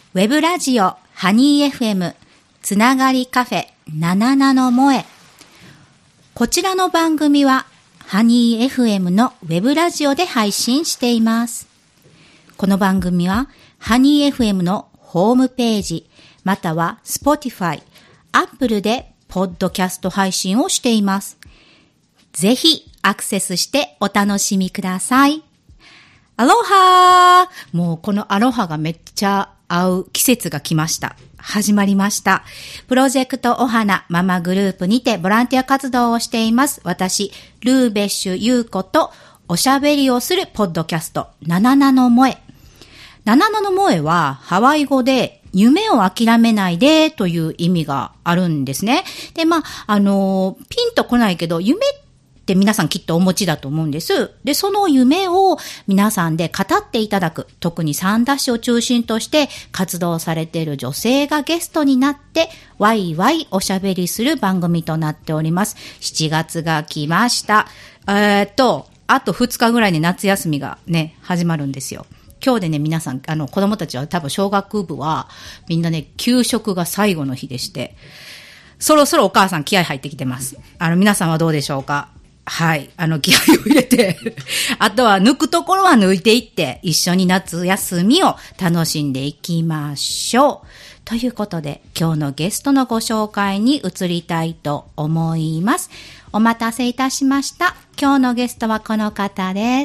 ウェブラジオハニー FM つながりカフェ77の萌え。こちらの番組はハニー FM のウェブラジオで配信しています。この番組はハニー FM のホームページまたは Spotify、Apple でポッドキャスト配信をしています。ぜひアクセスしてお楽しみください。アロハー。もうこのアロハがめっちゃ合う季節が来ました。始まりました。プロジェクトお花ママグループにてボランティア活動をしています。私、ルーベッシュ優子とおしゃべりをするポッドキャスト、77の萌え。77の萌えはハワイ語で夢を諦めないでという意味があるんですね。で、ピンとこないけど、夢って皆さんきっとお持ちだと思うんです。で、その夢を皆さんで語っていただく、特にサンダッシュを中心として活動されている女性がゲストになって、ワイワイおしゃべりする番組となっております。7月が来ました。あと2日ぐらいに夏休みがね、始まるんですよ。今日でね、皆さん、子供たちは多分小学部は、みんなね、給食が最後の日でして、そろそろお母さん気合入ってきてます。皆さんはどうでしょうか？はい。気合を入れて、あとは抜くところは抜いていって、一緒に夏休みを楽しんでいきましょう。ということで、今日のゲストのご紹介に移りたいと思います。お待たせいたしました。今日のゲストはこの方です。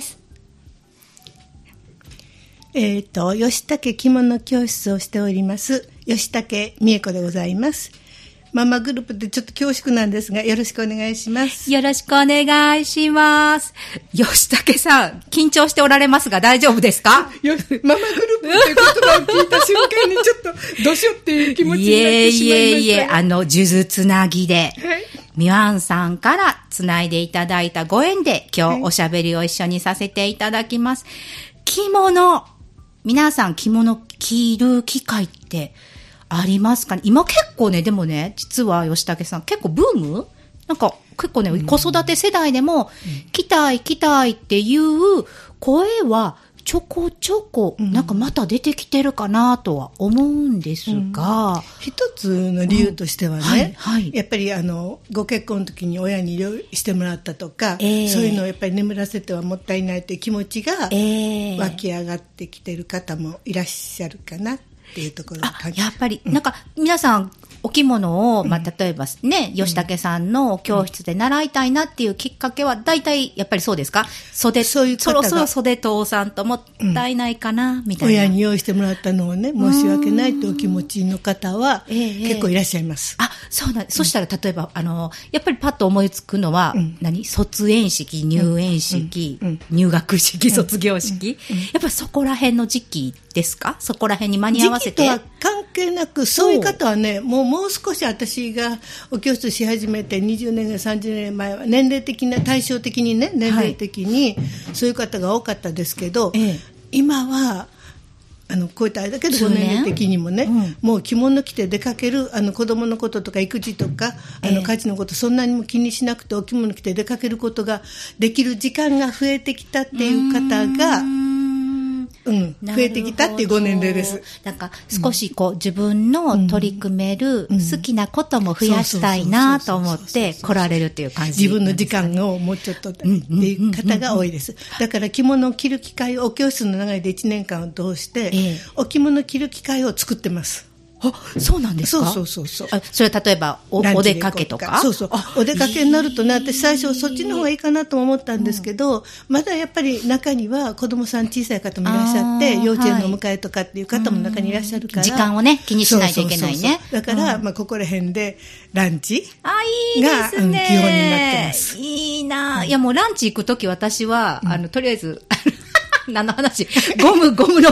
吉武着物教室をしております、吉武美恵子でございます。ママグループでちょっと恐縮なんですが、よろしくお願いします。 よろしくお願いします。吉武さん、緊張しておられますが大丈夫ですか？ ママグループという言葉を聞いた瞬間にちょっとどうしようっていう気持ちになってしまいました。 数珠つなぎで、ミワンさんからつないでいただいたご縁で、今日おしゃべりを一緒にさせていただきます。着物、皆さん着物着る機会ってありますかね？今結構ね、でもね、実は吉武さん結構ブーム？なんか結構ね、子育て世代でも、着たいっていう声はちょこちょこ、なんかまた出てきてるかなとは思うんですが。 一つの理由としてはね、やっぱりご結婚の時に親に料理してもらったとか、そういうのをやっぱり眠らせてはもったいないという気持ちが湧き上がってきてる方もいらっしゃるかなっていうところを感じやっぱり、なんか皆さんお着物を、例えばね、吉武さんの教室で習いたいなっていうきっかけは、大体やっぱりそうですか？そういうそろそろ袖通さんともったいないかな、みたいな。 親に用意してもらったのをね、申し訳ないというお気持ちの方は、結構いらっしゃいます。 そうなんです。そしたら例えば、やっぱりパッと思いつくのは、卒園式、入園式、入学式、卒業式。やっぱりそこら辺の時期ですか？そこら辺に間に合わせて。 時期とは関係なく、そういう方はね、もう少し私がお教室し始めて20年から30年前は年齢的な、対照的にね、年齢的にそういう方が多かったですけど、今はこういったあれだけど、年齢的にもね、もう着物着て出かける子供のこととか育児とか家事のことそんなにも気にしなくてお着物着て出かけることができる時間が増えてきたっていう方が増えてきたっていうご年齢です。 なんか少し自分の取り組める好きなことも増やしたいなと思って来られるっていう感じ、 自分の時間をもうちょっとっていう方が多いです。だから着物を着る機会をお教室の長いで1年間を通して、お着物を着る機会を作ってます。 そうなんですか？ そう。 それ例えば お出かけとか？ そう。お出かけになるとね、私最初そっちの方がいいかなと思ったんですけど、まだやっぱり中には子供さん小さい方もいらっしゃって、幼稚園のお迎えとかっていう方も中にいらっしゃるから。 時間をね、気にしないといけないね。 だから、ここら辺でランチいいですね。 基本になってます。 いいな。いやもうランチ行くとき私は、とりあえず、何の話？ゴムの、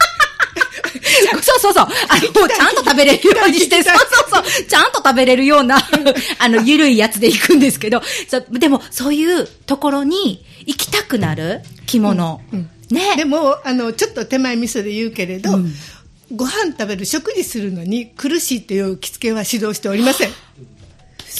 そう。もうちゃんと食べれるようにして、そう。ちゃんと食べれるような、ゆるいやつで行くんですけど、でも、そういうところに行きたくなる着物。ね。 でも、ちょっと手前味噌で言うけれど、ご飯食べる、食事するのに苦しいっていう着付けは指導しておりません。 素晴らし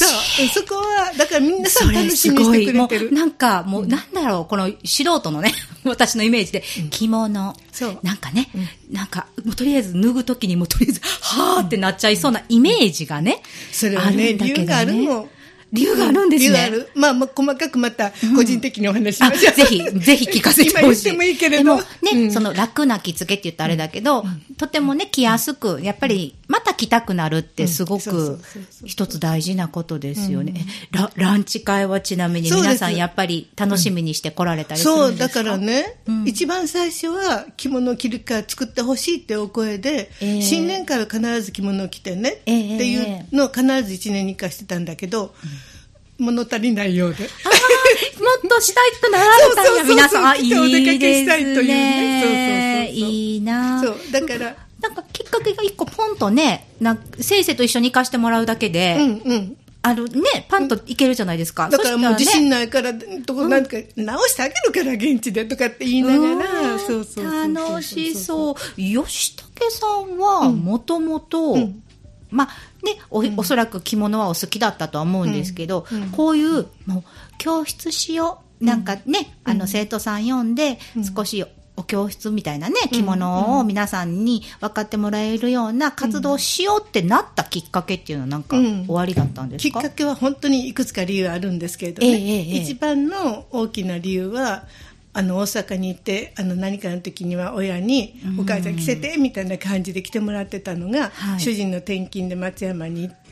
そこはだからみんなさん楽しみにしてくれてる。 なんかもうなんだろう、この素人のね私のイメージで着物、なんかね、なんかもうとりあえず脱ぐときにもうとりあえずはーってなっちゃいそうなイメージがね、 それはね、理由があるの。 理由があるんですね。 理由がある。まあ細かくまた個人的にお話しましょう。 ぜひ聞かせてほしい。 今言ってもいいけれど。 でもね、その楽な着付けって言ったらあれだけど、とてもね、着やすく、やっぱりまた着たくなるってすごく一つ大事なことですよね。ランチ会はちなみに皆さんやっぱり楽しみにして来られたりするんですか？ そう、だからね、一番最初は着物を着るから作ってほしいってお声で、新年から必ず着物を着てねっていうのを必ず1年に1回してたんだけど、物足りないようで。もっとしたいとなられたんや、皆さん。いいですね。お出かけしたいというね。 そう。いいな。 そう、だから。 なんかきっかけが一個ポンとね、先生と一緒に行かしてもらうだけで、パンといけるじゃないですか。 だからもう自信ないから、なんか直してあげるから現地でとかって言いながら、 楽しそう。吉武さんは、もともと、まあね、おそらく着物はお好きだったとは思うんですけど、こういうもう教室しよう、なんかね、生徒さん呼んで少しお教室みたいなね、着物を皆さんに分かってもらえるような活動をしようってなったきっかけっていうのはなんか終わりだったんですか？ きっかけは本当にいくつか理由あるんですけれどね、一番の大きな理由は大阪に行って何かの時には親にお母ちゃん着せてみたいな感じで来てもらってたのが、主人の転勤で松山に行って、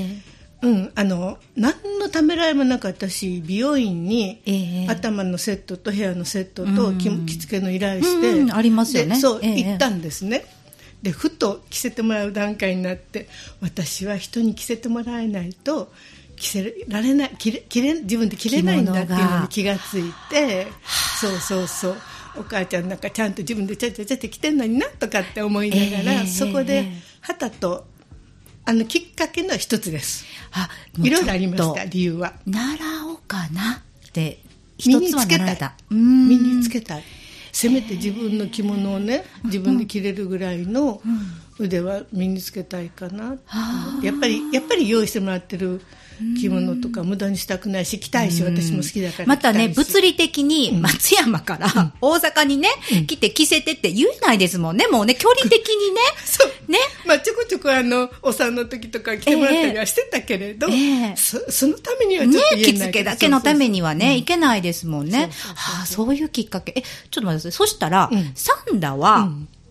何のためらいもなく私美容院に頭のセットとヘアのセットと着付けの依頼して、 ありますよね。 そう、行ったんですね。でふと着せてもらう段階になって、私は人に着せてもらえないと着せられない、自分で着れないんだっていうのに気がついて、そうお母ちゃんなんかちゃんと自分でちゃちゃ着てんのになとかって思いながら、そこで旗ときっかけの一つです。いろいろありました。理由は習おうかなって一つは習えた。 身につけたい。せめて自分の着物をね、自分で着れるぐらいの腕は身につけたいかな。やっぱり用意してもらってる着物とか無駄にしたくないし、着たいし、私も好きだから。 またね、物理的に松山から大阪にね、来て着せてって言えないですもんね。もうね、距離的にね。 そうね。まあちょこちょこお産の時とか来てもらったりはしてたけれど、そのためにはちょっと言えない。 ね、着付けだけのためにはね、いけないですもんね。そういうきっかけ。ちょっと待ってください。そしたら、サンダは、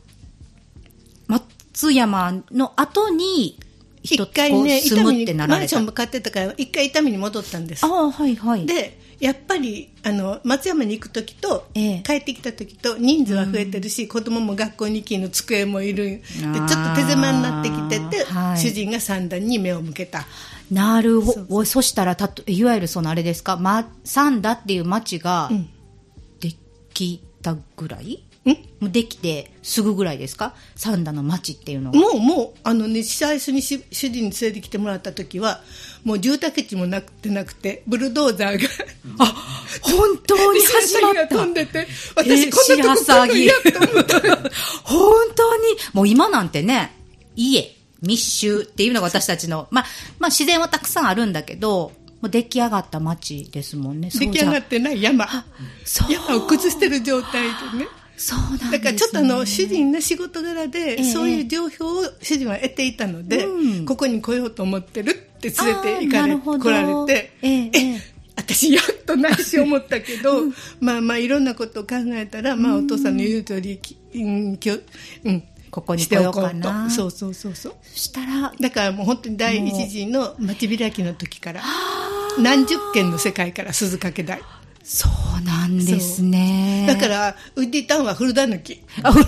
松山の後に、 一回ね、 住むってなられた。 マンションも買ってたから一回伊丹に戻ったんです。でやっぱり松山に行く時と、帰ってきた時と人数は増えてるし、子供も学校に行きの机もいるで、ちょっと手狭になってきてて、主人が三段に目を向けた。 なるほど。そしたらいわゆるあれですか、三田っていう町ができたぐらい、できてすぐぐらいですか、三田の町っていうのは。 もう最初に主人に連れてきてもらった時はもう住宅地もなくてブルドーザーが本当に始まった。 飛んでて、私こんなとこ来るんやと思った本当にもう今なんてね、家密集っていうのが私たちの、まあ自然はたくさんあるんだけど、もう出来上がった町ですもんね。 出来上がってない山を崩してる状態でね。 そうなんですね。 だからちょっと主人の仕事柄で、そういう情報を主人は得ていたので、ここに来ようと思ってるって連れて来られて、私やっと内心思ったけど、まあいろんなことを考えたら、お父さんの言う通り、 ここに来ようかな。 そうしたらだからもう本当に第一次の町開きの時から何十軒の世界から鈴掛台。 そうなんですね。 だからウッディタウンは古田抜き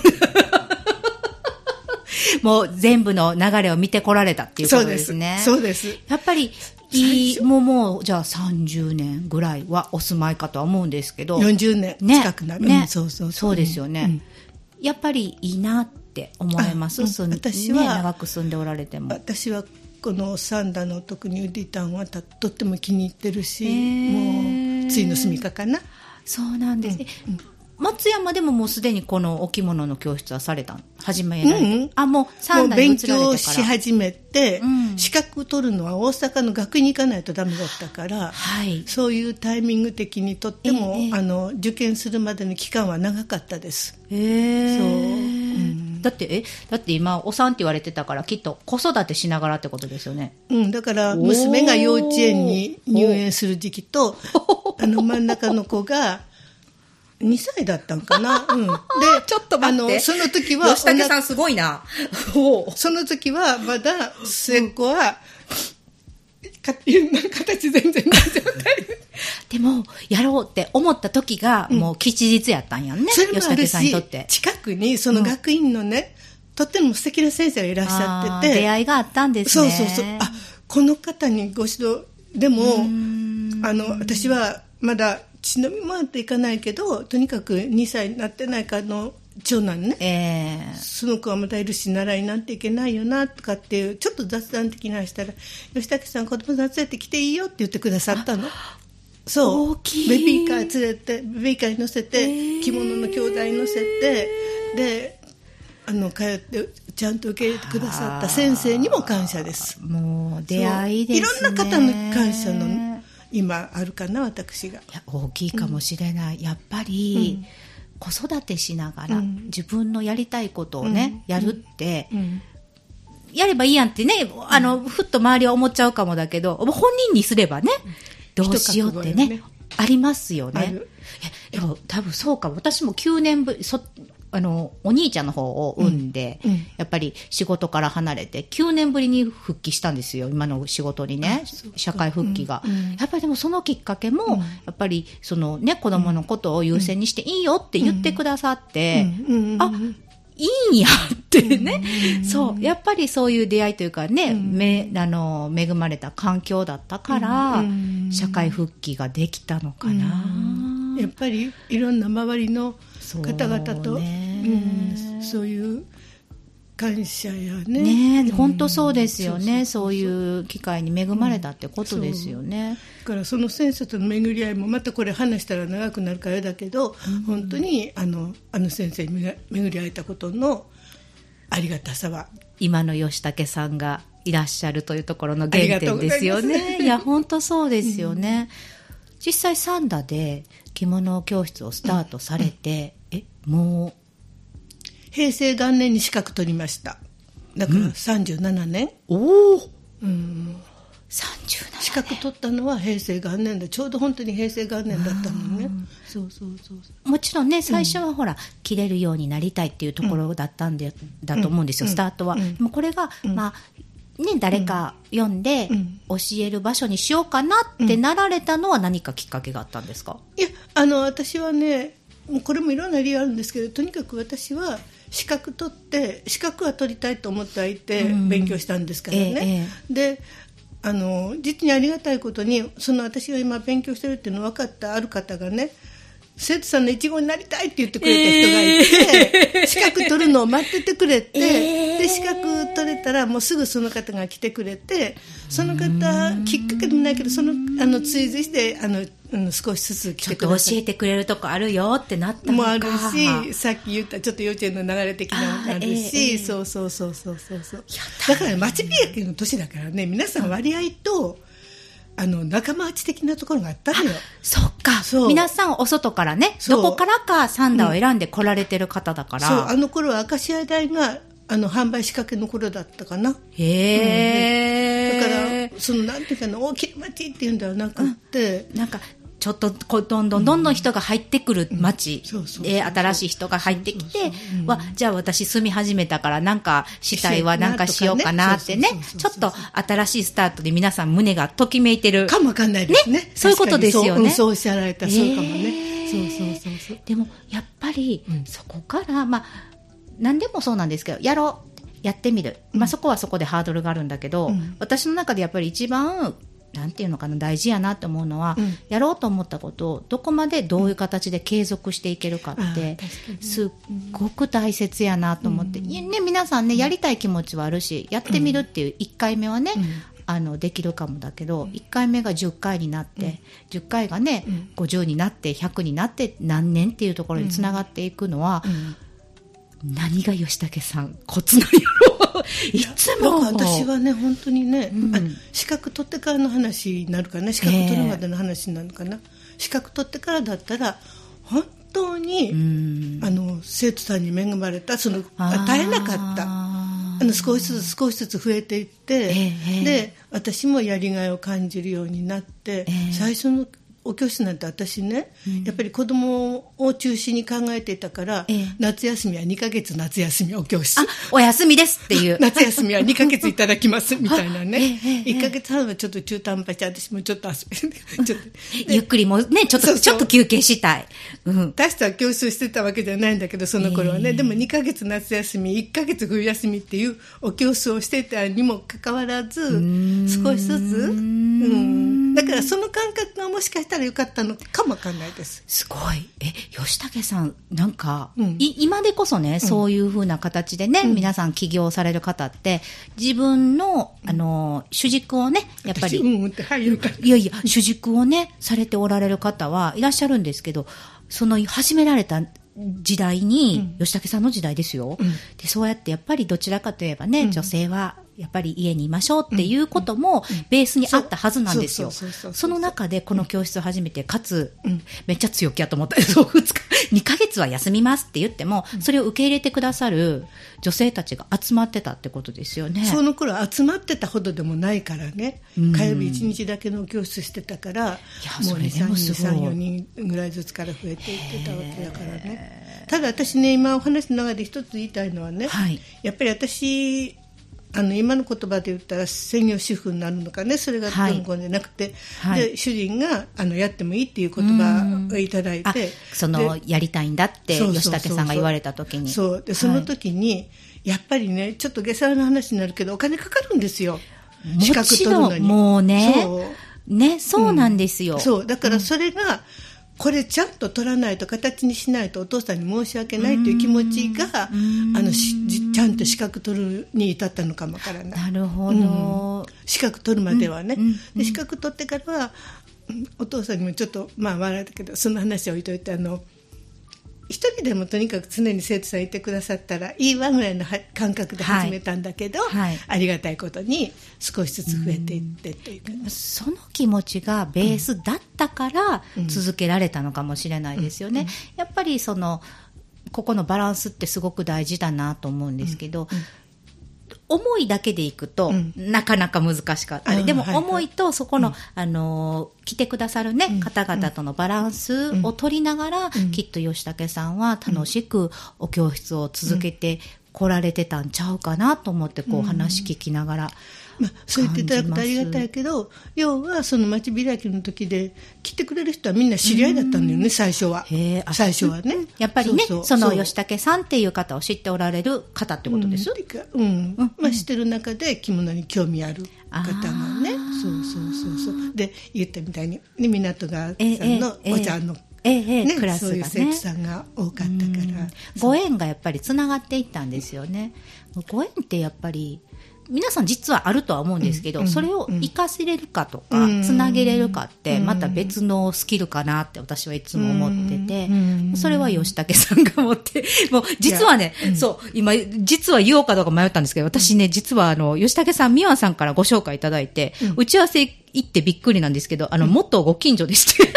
もう全部の流れを見てこられたっていうことですね。 そうです。 やっぱりもうじゃあ30年ぐらいはお住まいかとは思うんですけど、 40年近くなる。 そうですよね。やっぱりいいなって思われます。私は長く住んでおられても。 私はこの三田の特にウッディタウンはとっても気に入ってるし、もうついの住みかかな。 そうなんです。 松山でももうすでにこのお着物の教室はされた始められた、もう3代に移られてから。 もう勉強し始めて、資格取るのは大阪の学院に行かないとダメだったから、そういうタイミング的にとっても、受験するまでの期間は長かったです。 だって今お産って言われてたから、きっと子育てしながらってことですよね。 だから娘が幼稚園に入園する時期と、真ん中の子が2歳だったんかな。で、 ちょっと待って。 その時は、 吉武さんすごいな。 その時は、まだ、末っ子は、形全然ない状態。 でも、やろうって思った時が、もう吉日やったんやんね。 それもある吉武さんにとって。 近くに、その学院のね、とっても素敵な先生がいらっしゃってて。 出会いがあったんですね。 そう。この方にご指導、でも、私はまだ、血のみもあっていかないけど、とにかく2歳になってないかの長男ね、その子はまたいるし習いなんていけないよなとかっていうちょっと雑談的な話したら、吉武さん子供連れてきていいよって言ってくださったの。そう、ベビーカー連れて、ベビーカーに乗せて、着物の兄弟に乗せて、で通ってちゃんと受け入れてくださった先生にも感謝です。 もう出会いですね。 いろんな方の感謝の今あるかな、私が。 いや、大きいかもしれない。やっぱり、子育てしながら、自分のやりたいことをね、やるって、やればいいやんってね、ふっと周りは思っちゃうかもだけど、本人にすればね、どうしようってね、ありますよね。でも多分そうかも。私も9年ぶり、お兄ちゃんの方を産んで、やっぱり仕事から離れて9年ぶりに復帰したんですよ、今の仕事にね、社会復帰が、やっぱりでもそのきっかけも、やっぱりそのね、子供のことを優先にしていいよって言ってくださって、いいんやってね、そうやっぱりそういう出会いというかね、恵まれた環境だったから、社会復帰ができたのかな。 やっぱりいろんな周りの方々とそういう感謝やね。 本当そうですよね。そういう機会に恵まれたってことですよね。 だからその先生との巡り合いもまたこれ話したら長くなるからだけど、本当にあの先生に巡り合えたことのありがたさは、 今の吉武さんがいらっしゃるというところの原点ですよね。いや本当そうですよね。実際三田で着物教室をスタートされて、もう平成元年に資格取りました。だから37年、 37 資格取ったのは平成元年で、ちょうど本当に平成元年だったのね。そうもちろんね、最初はほら、着れるようになりたいっていうところだったんで、だと思うんですよ、スタートは。でもこれが、誰か読んで教える場所にしようかなってなられたのは何かきっかけがあったんですか？ いや、私はね、これもいろんな理由あるんですけど、とにかく私は資格取って、資格は取りたいと思ってはいて勉強したんですからね。で、実にありがたいことに、私が今勉強してるっていうの分かったある方がね、生徒さんのイチゴになりたいって言ってくれた人がいて、資格取るのを待っててくれて、で資格取れたらもうすぐその方が来てくれて、その方きっかけでもないけど、追随して少しずつ来てください。 ちょっと教えてくれるとこあるよってなったのかもあるし、さっき言ったちょっと幼稚園の流れ的なのもあるし、そうだから町開きの年だからね、皆さん割合と仲間内的なところがあったのよ。 そっか。皆さんお外からね、どこからかサンダーを選んで来られてる方だから。 そう、頃は明石家大が販売仕掛けの頃だったかな。だからなんていうかな、大きい町っていうんではなくって、 なんかちょっとどんどん人が入ってくる町で、新しい人が入ってきて、じゃあ私住み始めたからなんかしたいはなんかしようかなってね、ちょっと新しいスタートで皆さん胸がときめいてるかもわかんないですね。 そういうことですよね。 そうおっしゃられたらそうかもね。そうでもやっぱりそこから何でもそうなんですけど、やってみる、そこはそこでハードルがあるんだけど、私の中でやっぱり一番なんていうのかな、大事やなと思うのは、やろうと思ったことをどこまでどういう形で継続していけるかってすっごく大切やなと思って、皆さんね、やりたい気持ちはあるし、やってみるっていう1回目はね、 できるかもだけど、1回目が10回になって、10回がね、50になって100になって何年っていうところにつながっていくのは、何が吉武さんコツなんやろいつも私はね本当にね、資格取ってからの話になるかな、資格取るまでの話になるかな、資格取ってからだったら本当に、生徒さんに恵まれた、その大変なかった少しずつ増えていって、で私もやりがいを感じるようになって、最初のお教室なんて私ね、やっぱり子供を中心に考えていたから、夏休みは2ヶ月夏休みお教室、 お休みですっていう夏休みは2ヶ月いただきますみたいなね1ヶ月半はちょっと中途半端して、私もちょっと遊びちょっとゆっくりもねちょっと休憩したい、 大した教室をしてたわけじゃないんだけど、その頃はね、でも2ヶ月夏休み1ヶ月冬休みっていうお教室をしていたにもかかわらず、少しずつだからその感覚がもしかしたら良かったのかもわかんないです。 すごい。吉武さんなんか、今でこそね、そういう風な形でね、皆さん起業される方って自分の主軸をね、やっぱりいや主軸をねされておられる方はいらっしゃるんですけど、その始められた時代に、吉武さんの時代ですよ、でそうやってやっぱりどちらかといえばね、女性はやっぱり家にいましょうっていうこともベースにあったはずなんですよ。その中でこの教室を始めて、かつ、めっちゃ強気やと思ったそう2ヶ月は休みますって言っても、それを受け入れてくださる女性たちが集まってたってことですよね。 その頃集まってたほどでもないからね、火曜日1日だけの教室してたから、もう 2,3,4 人ぐらいずつから増えていってたわけだからね。ただ私ね、今お話の中で一つ言いたいのはね、やっぱり私今の言葉で言ったら専業主婦になるのかね、それがどんどんじゃなくて、で主人がやってもいいっていう言葉をいただいて、 やりたいんだって吉武さんが言われた時に、 その時にやっぱりね、ちょっと下世話な話になるけどお金かかるんですよ、資格取るのに。 もうね、そうなんですよ、 だからそれが、これちゃんと取らないと、形にしないとお父さんに申し訳ないという気持ちがちゃんと資格取るに至ったのかもわからない。 なるほど、 資格取るまではね、で資格取ってからはお父さんにもちょっと笑ったけど、その話を置いといて、一人でもとにかく常に生徒さんいてくださったらいいわぐらいの感覚で始めたんだけど、ありがたいことに少しずつ増えていってというか、 その気持ちがベースだったから続けられたのかもしれないですよね。やっぱりここのバランスってすごく大事だなと思うんですけど、思いだけでいくと、なかなか難しかったり、でも思いとそこの、来てくださるね、方々とのバランスを取りながら、きっと吉武さんは楽しくお教室を続けて来られてたんちゃうかなと思って、話聞きながら、 そう言っていただくとありがたいけど、要はその町開きの時で来てくれる人はみんな知り合いだったんだよね、最初はね。 やっぱりね、その吉武さんっていう方を知っておられる方ってことです。 知ってる中で着物に興味ある方がね、で言ったみたいに、港川さんのお茶のクラスがね、そういう生徒さんが多かったから、 ご縁がやっぱりつながっていったんですよね。ご縁ってやっぱり皆さん実はあるとは思うんですけど、それを活かせれるかとか、つなげれるかってまた別のスキルかなって私はいつも思ってて、それは吉武さんが持ってもう実はね、今実は言おうかどうか迷ったんですけど、私ね、実は吉武さん、美和さんからご紹介いただいて、打ち合わせ行ってびっくりなんですけど、元ご近所でして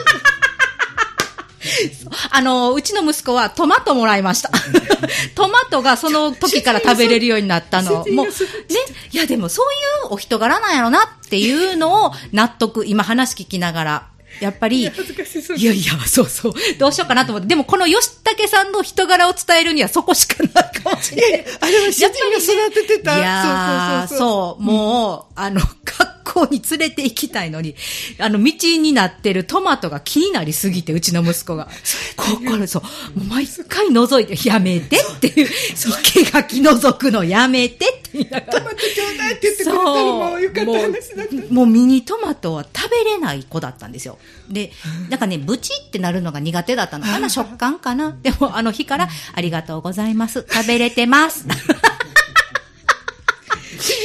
うちの息子はトマトもらいました。トマトがその時から食べれるようになったの。もう、ね。いやでもそういうお人柄なんやろなっていうのを納得、今話聞きながら。やっぱり、どうしようかなと思って。でもこの吉武さんの人柄を伝えるにはそこしかないかもしれない。 あれは主人が育ててた。 いやー、もう、学校に連れて行きたいのに、道になってるトマトが気になりすぎて、うちの息子が。もう毎回覗いて、やめてっていう、生垣覗くのやめてって言いながら。 トマトちょうだいって言ってくれたらもうよかった話だった。 もうミニトマトは食べれない子だったんですよ。で、だからね、ブチってなるのが苦手だったのかな、食感かな。でも日から、ありがとうございます。食べれてます。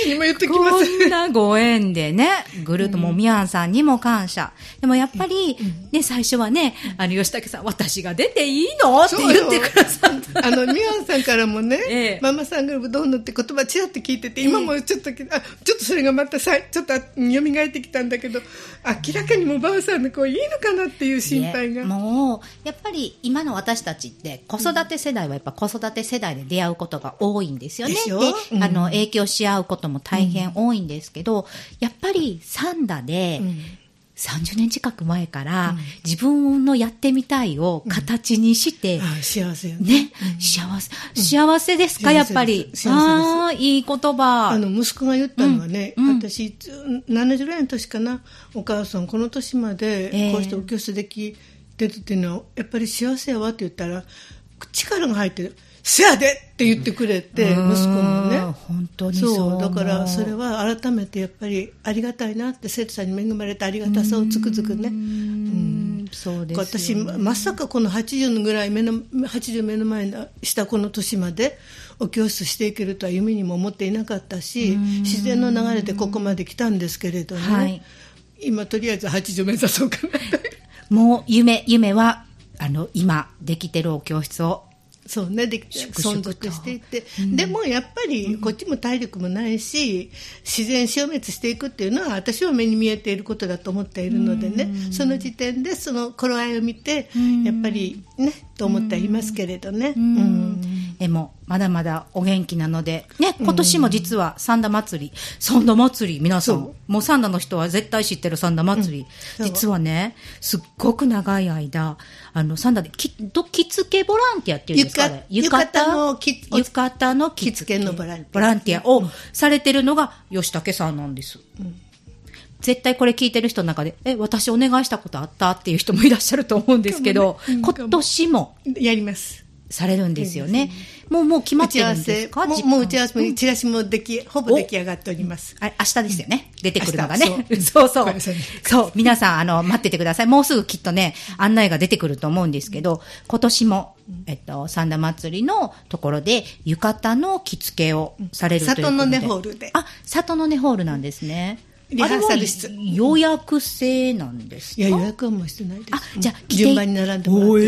にも言っときます。 こんなご縁でね、ぐるっともうミャンさんにも感謝。でもやっぱり、ね、最初はね、吉武さん、私が出ていいのって言ってくださった。 ミャンさんからもね、ママさんがどうのって言葉ちらっと聞いてて、今もちょっとそれがまたちょっと蘇ってきたんだけど、明らかにもばあさんの子いいのかなっていう心配が。 もう、やっぱり今の私たちって、子育て世代はやっぱ子育て世代で出会うことが多いんですよね。で、影響し合うことも大変多いんですけど、やっぱりサンダで、30年近く前から、自分のやってみたいを形にして、 幸せよね。幸せですか、やっぱり。ああ、いい言葉。 息子が言ったのはね、私、70ぐらいの年かな、お母さん、この年まで、こうしてお教室できてるっていうのは、やっぱり幸せやわって言ったら、力が入ってる。せやでって言ってくれて、息子もね。 本当にそう。 だからそれは改めてやっぱりありがたいなって、生徒さんに恵まれたありがたさをつくづくね。 そうですよね。私、まさかこの80ぐらい80目の前にしたこの年までお教室していけるとは夢にも思っていなかったし、自然の流れでここまで来たんですけれどね。今とりあえず80目指そうかな。 もう夢は、今できてるお教室を、 そうね、存続していって、でもやっぱりこっちも体力もないし、自然消滅していくっていうのは私は目に見えていることだと思っているのでね、その時点でその頃合いを見て、やっぱりねと思っていますけれどね。 でもまだまだお元気なのでね、今年も実は三田祭り、皆さんもう三田の人は絶対知ってる三田祭り、実はねすっごく長い間三田で着付けボランティアっていうんですかね、浴衣の着付けのボランティアをされてるのが吉武さんなんです。絶対これ聞いてる人の中で私お願いしたことあったっていう人もいらっしゃると思うんですけど、今年もやりますされるんですよね。もう決まってるんですか？ もう打ち合わせもチラシもほぼ出来上がっております。 明日ですよね。出てくるのがね。そう皆さん待っててください。もうすぐきっとね案内が出てくると思うんですけど、今年も三田祭りのところで浴衣の着付けをされるということで。 里の根ホールで。 里の根ホールなんですね。 リハーサル室。 予約制なんですか？ いや予約はもうしてないです。 じゃあ順番に並んでもらって。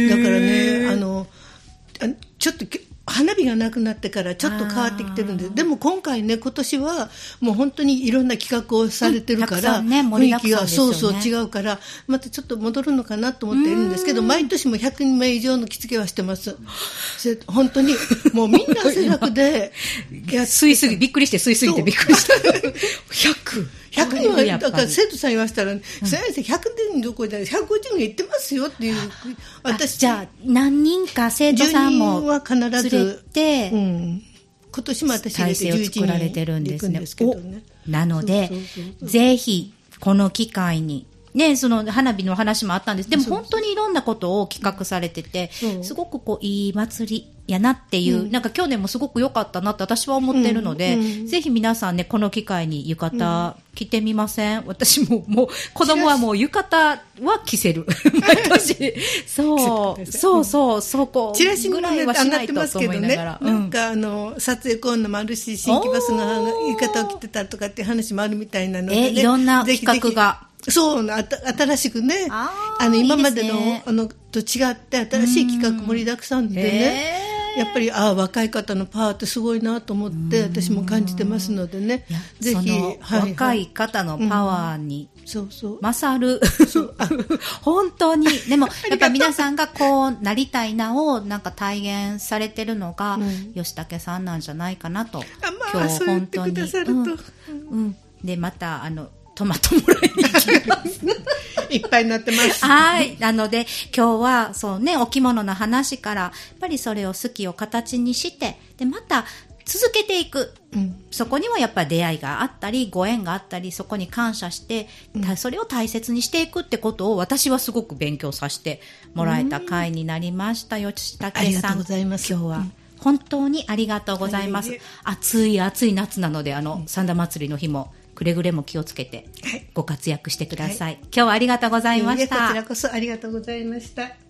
だからねちょっと花火がなくなってからちょっと変わってきてるんです。でも今回ね、今年はもう本当にいろんな企画をされてるから、雰囲気がそう違うから、またちょっと戻るのかなと思っているんですけど、毎年も100人目以上の着付けはしてます。本当にもうみんな汗だくでびっくりしてびっくりした 100人はだから生徒さん言わせたら、先生100人どころじゃない150人行ってますよっていう。 じゃあ何人か生徒さんも 10人は必ず連れて、 今年も私体制を作られてるんですね。なのでぜひこの機会にね、その花火の話もあったんです。でも本当にいろんなことを企画されてて、すごくいい祭りやなっていう、なんか去年もすごく良かったなって私は思ってるので、ぜひ皆さんね、この機会に浴衣着てみません？私ももう子供はもう浴衣は着せる。毎年。そこチラシぐらいはしないとと思いながら。なんか撮影コーナーもあるし、新規バスが浴衣を着てたとかって話もあるみたいなので、 いろんな企画が。 そう、新しくね、今までのと違って新しい企画盛りだくさんでね、やっぱり若い方のパワーってすごいなと思って私も感じてますのでね、ぜひ若い方のパワーに勝る、本当に。でもやっぱ皆さんがこうなりたいなをなんか体現されてるのが吉武さんなんじゃないかなと。 今日本当にでまたトマトもらいに行きますいっぱいになってます。 はい。なので今日はそうね、お着物の話からやっぱりそれを好きを形にして、でまた続けていく、そこにはやっぱり出会いがあったりご縁があったり、そこに感謝して、それを大切にしていくってことを私はすごく勉強させてもらえた回になりました。吉武さん、 ありがとうございます。 今日は本当にありがとうございます。暑い夏なので三田祭りの日もくれぐれも気をつけてご活躍してください。今日はありがとうございました。 こちらこそありがとうございました。